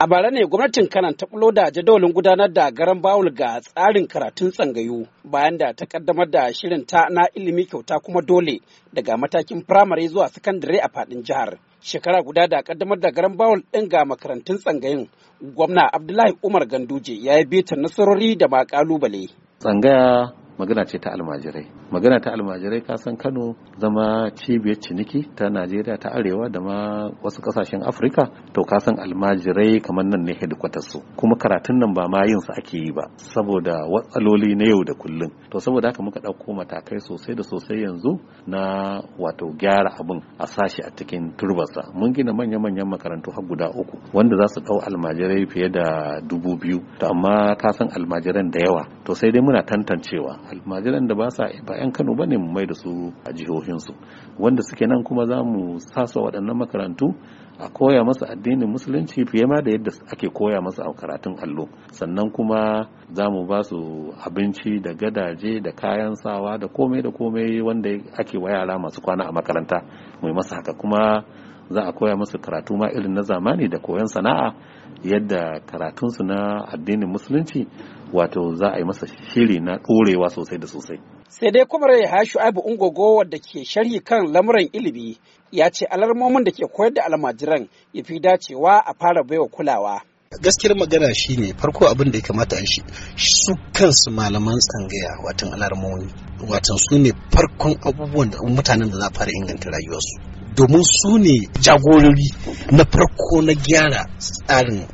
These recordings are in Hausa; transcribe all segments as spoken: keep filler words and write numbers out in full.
A bara ne gwamnatin Kano ta bulo da jadawalin gudanar da garan bawul ga tsarin karatun tsangayu bayan da ta kaddamar da shirin ta na ilimi kyauta kuma dole daga matakin firamare zuwa sakandare a fadin jihar. Shekara guda da kaddamar da garan bawul ɗin ga makarantun tsangayin, gwamna Abdullahi Umar Ganduje ya yi bitar nasarori da ma kalubale. Tsangaya magana ce ta almajirai. Magana ta almajirai ka san Kano zama cibiyar ciniki ta Najeriya ta Arewa da ma wasu kasashen Afirka, to ka san almajirai kamar nan ne headquarters su. Kuma karatun nan ba ma yin sa ake yi ba saboda watsaloli na yau da kullum. To saboda haka muka ɗauko matakai sosai da sosai yanzu na wato gyara abin a sashi a cikin turbarsa. Mun gina manya-manyan makarantu har guda uku wanda za su ɗau almajirai fiye da dubu biyu. To amma ka san almajiran da yawa. To sai dai muna tantancewa almajiran da ba sa ba 'yan Kano bane mu mai da su a jihohinsu, wanda suke nan kuma za mu sasa waɗannan makarantu a koya masa addinin musulunci fiye ma da yadda ake koya masa a karatun allo. Sannan kuma za mu ba su abinci da gadaje da kayan sawa da komai da komai wanda ake wa yara masu kwana a makaranta mu yi masa haka. Kuma za a koya masa karatu ma irin na zamani da koyon sana'a, yadda karatunsu na addinin musulunci wato za a yi masa shiri na ɗorewa sosai da sosai. Sai dai kwamar ya Shu'aibu Ungogo wadda ke sharhi kan lamuran ilimi ya ce alarmomin da ke koyar da almajiran ya fi dacewa a fara baiwa kulawa. Gaskiyar magana shine farko abin da ya kamata a shi su kansu malaman tsangaya watan alarmomi watan su ne farkon abubuwan da mutanen da za a fara inganta rayuwarsu, domin su ne jagorori na farko na gyara tsarin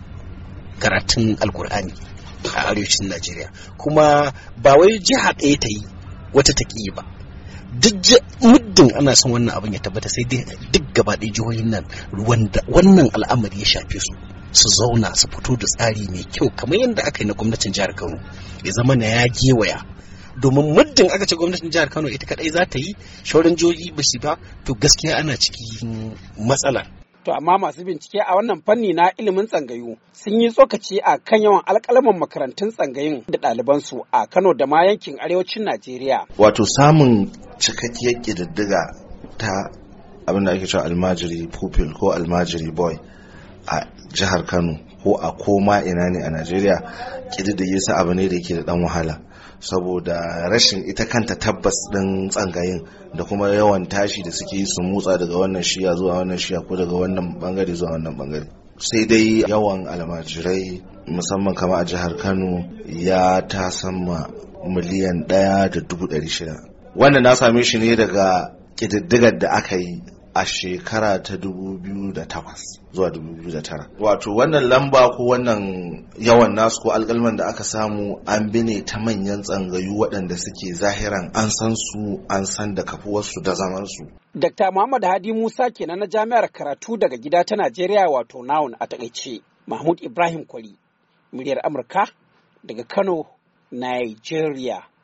karatun alkur'ani a arewacin Najeriya. Kuma ba wai jiha ɗaya ta yi wata ta ƙi ba, duk muddin ana son wannan abin ya tabbata sai dai duk gaba ɗaya jihohin nan wannan al'amari ya shafe su su zauna su fito da tsari mai kyau kamar yadda aka yi na gwamnatin jihar Kano, ya zama na ya gewaya. Domin muddin aka ce gwamnatin jihar Kano ita kadai za ta yi, shauran jihohi ba su ba, to gaskiya ana cikin matsala. To amma masu bincike a wannan fanni na ilimin tsangayu sun yi tsokaci a kan yawan alƙalaman makarantun tsangayin da ɗalibansu a Kano da ma yankin arewacin Najeriya. Wato samun cikakkiyar ƙididdiga ta abin da ake cewa almajiri pupil ko almajiri boy a jihar Kano ko a koma ina ne a Najeriya, ƙididdige sa abu ne da yake da ɗan wahala saboda rashin ita kanta tabbas ɗin tsangayin da kuma yawan tashi da suke yi su motsa daga wannan shiya zuwa wannan shiya ko daga wannan bangare zuwa wannan bangare. Sai dai yawan almajirai musamman kama a jihar Kano ya ta sama miliyan ɗaya da dubu ɗari shida. Wannan na same shi ne daga ƙididdigar da aka yi a shekara ta dubu biyu da takwas zuwa dubu biyu da tara. Wato wannan lamba ko wannan yawan nasu ko alƙalman da aka samu an bi ne ta manyan tsangayu waɗanda suke zahiran an san su, an san da kafuwarsu da zamansu. Dakta Muhammad Hadi Musa kenan na Jami'ar Karatu daga Gida ta Najeriya wato N A U N a takaice. Mahmud Ibrahim Kwari, muryar Amurka daga Kano, Nigeria.